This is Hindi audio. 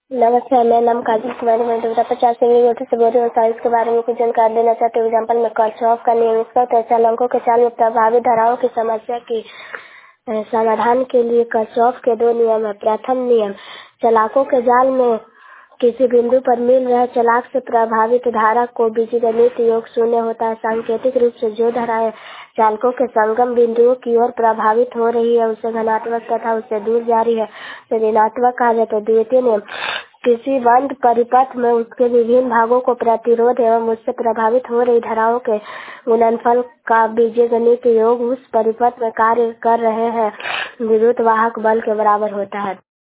नमस्कार, मेरा नाम काजल कुमारी, मैं 50 से बोल रही हूँ। साइंस के बारे में कुछ जानकारी देना चाहते हूँ। एग्जाम्पल में कर्चॉफ का नियम, इसका चलांकों के चाल में प्रभावित धाराओं की समस्या की समाधान के लिए कर्चॉफ के 2 नियम है। प्रथम नियम, चलाकों के जाल में किसी बिंदु पर मिल रहे चलाक से प्रभावित धारा को बीजगणित योग शून्य होता है। सांकेतिक रूप से जो धाराएं चालकों के संगम बिंदुओं की ओर प्रभावित हो रही है उसे धनात्मक तथा उससे दूर जा रही है तो ऋणात्मक कहा जाता है। द्वितीय नियम, किसी बंद परिपथ में उसके विभिन्न भागों को प्रतिरोध एवं उससे प्रभावित हो रही धाराओं के गुणनफल का बीजगणित योग उस परिपथ में कार्य कर रहे हैं विद्युत वाहक बल के बराबर होता है।